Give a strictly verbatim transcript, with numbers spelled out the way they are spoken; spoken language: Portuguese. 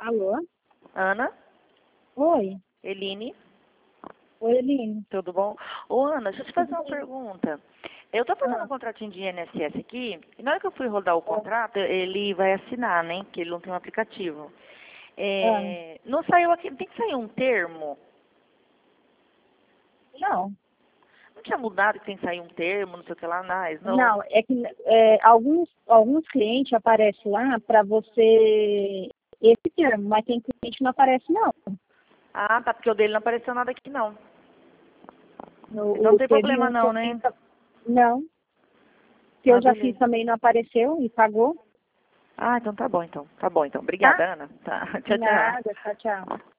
Alô? Ana? Oi. Eline? Oi, Eline. Tudo bom? Ô, Ana, deixa eu te fazer uma pergunta. Eu tô fazendo Ah, um contratinho de I N S S aqui, e na hora que eu fui rodar o contrato, ele vai assinar, né? Que ele não tem um aplicativo. ah, É, não saiu aqui, tem que sair um termo. não. Não tinha mudado que tem que sair um termo, não sei o que lá, mais, não. Não, é que é, alguns, alguns clientes aparecem lá para você esse termo, mas tem cliente que não aparece, não. Ah, tá, porque o dele não apareceu nada aqui, não. No, Então não o tem teve problema um que não, eu fiz, né? ta- não, que eu Ah, já fiz beleza. também não apareceu e pagou, Ah, então tá bom, então. Tá bom, então. tá? Obrigada, Ana. Tá, tchau, tchau. Nada, tchau, tchau.